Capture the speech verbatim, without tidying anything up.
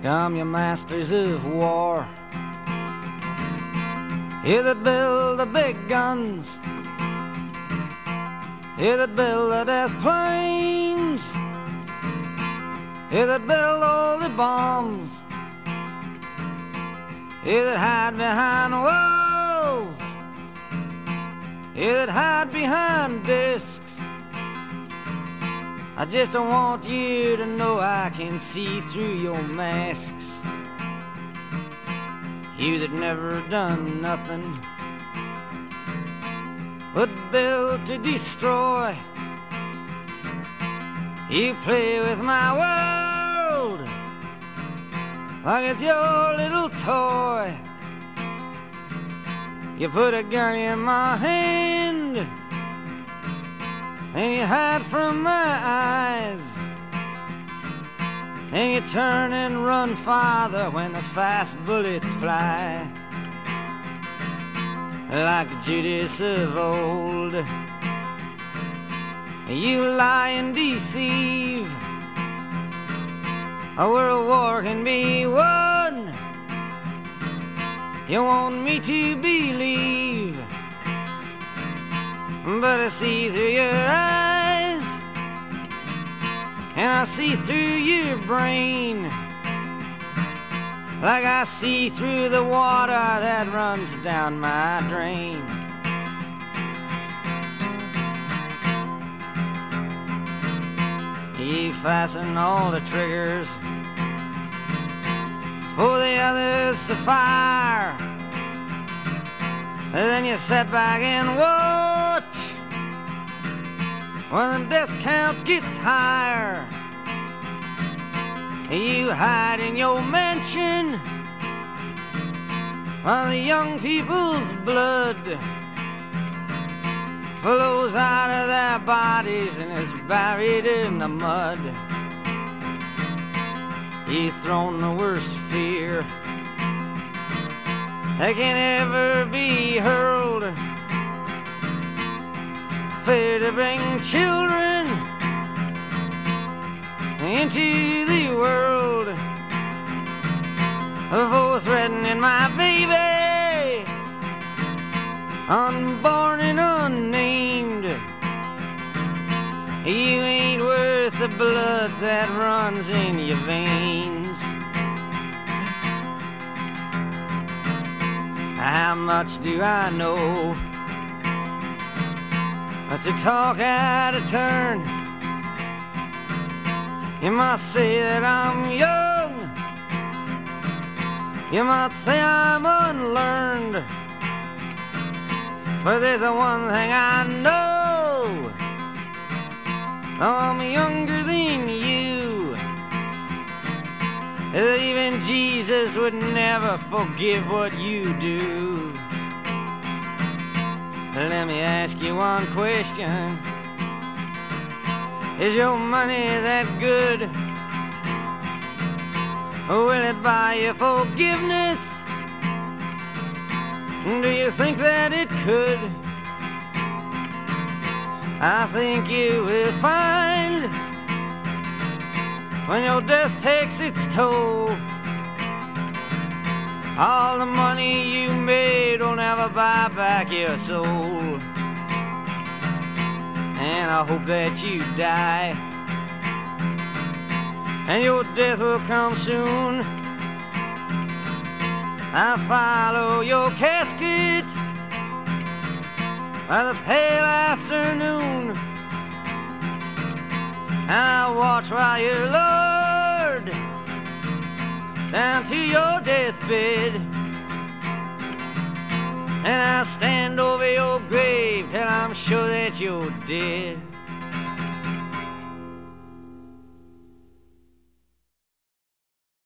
Come, you masters of war, you that build the big guns, you that build the death planes, you that build all the bombs, you that hide behind walls, you that hide behind discs. I just don't want you to know I can see through your masks. You that never done nothing but build to destroy. You play with my world like it's your little toy. You put a gun in my hand and you hide from my eyes, and you turn and run farther when the fast bullets fly. Like Judas of old, you lie and deceive. A world war can be won, you want me to believe, but I see through your eyes, and I see through your brain, like I see through the water that runs down my drain. You fasten all the triggers for the others to fire, and then you sit back and watch when the death count gets higher. You hide in your mansion while the young people's blood flows out of their bodies and is buried in the mud. You've thrown the worst fear that can ever be hurled, fear to bring children into the world, for threatening my baby, unborn and unnamed. You ain't worth the blood that runs in your veins. How much do I know to talk out of turn? You might say that I'm young, you might say I'm unlearned, but there's a one thing I know, I'm younger than you, that even Jesus would never forgive what you do. Let me ask you one question. Is your money that good? Will it buy you forgiveness? Do you think that it could? I think you will find when your death takes its toll, all the money you made will never buy back your soul. And I hope that you die, and your death will come soon. I follow your casket by the pale afternoon, and I watch while you're lowered down to your deathbed, and I stand over your grave till I'm sure that you're dead.